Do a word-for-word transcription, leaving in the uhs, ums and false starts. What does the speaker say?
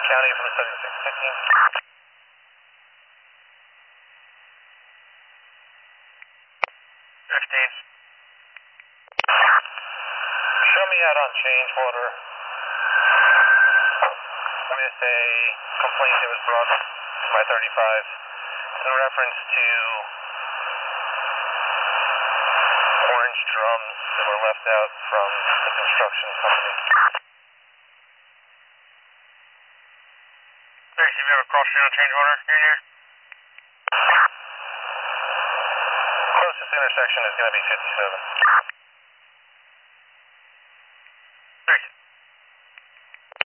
County from seventy-six fifteen. fifteen. Show me out on change water with a complaint that was brought to my thirty-five in reference to orange drums that were left out from the construction company. Hey, you have a cross street on change water near here? Closest intersection is going to be fifty-seven.